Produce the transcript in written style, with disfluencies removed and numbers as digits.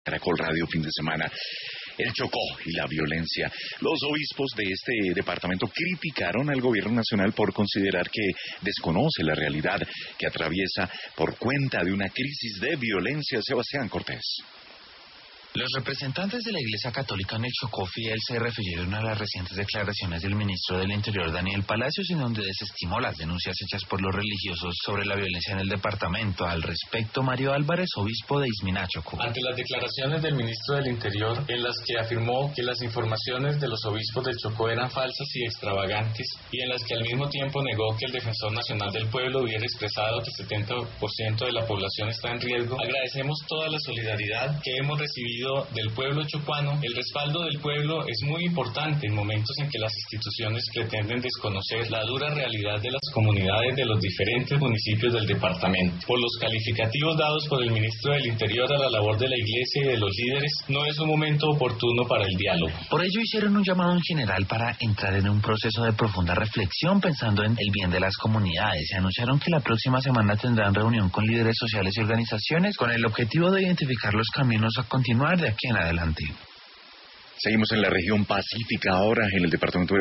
Caracol Radio fin de semana. El Chocó y la violencia. Los obispos de este departamento criticaron al gobierno nacional por considerar que desconoce la realidad que atraviesa por cuenta de una crisis de violencia. Sebastián Cortés. Los representantes de la Iglesia Católica en el Chocó Fidel se refirieron a las recientes declaraciones del ministro del Interior, Daniel Palacios, en donde desestimó las denuncias hechas por los religiosos sobre la violencia en el departamento. Al respecto, Mario Álvarez, obispo de Ismina, Chocó. Ante las declaraciones del ministro del Interior, en las que afirmó que las informaciones de los obispos del Chocó eran falsas y extravagantes, y en las que al mismo tiempo negó que el Defensor Nacional del Pueblo hubiera expresado que el 70% de la población está en riesgo, agradecemos toda la solidaridad que hemos recibido del pueblo chocuano. El respaldo del pueblo es muy importante en momentos en que las instituciones pretenden desconocer la dura realidad de las comunidades de los diferentes municipios del departamento. Por los calificativos dados por el ministro del Interior a la labor de la Iglesia y de los líderes, no es un momento oportuno para el diálogo. Por ello hicieron un llamado en general para entrar en un proceso de profunda reflexión pensando en el bien de las comunidades y anunciaron que la próxima semana tendrán reunión con líderes sociales y organizaciones con el objetivo de identificar los caminos a continuar de aquí en adelante. Seguimos en la región pacífica ahora, en el departamento de